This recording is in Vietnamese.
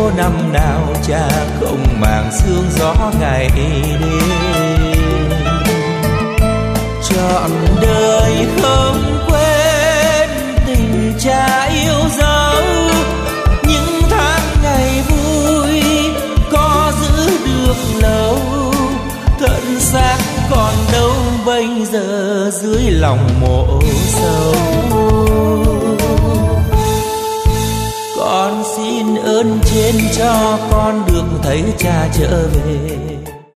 năm nào cha không màng sương gió ngày đêm. Trọn đời không quên tình cha yêu dấu, những tháng ngày vui có giữ được lâu. Thân xác còn đâu bây giờ dưới lòng mộ sâu. Con xin ơn trên cho con được thấy cha trở về.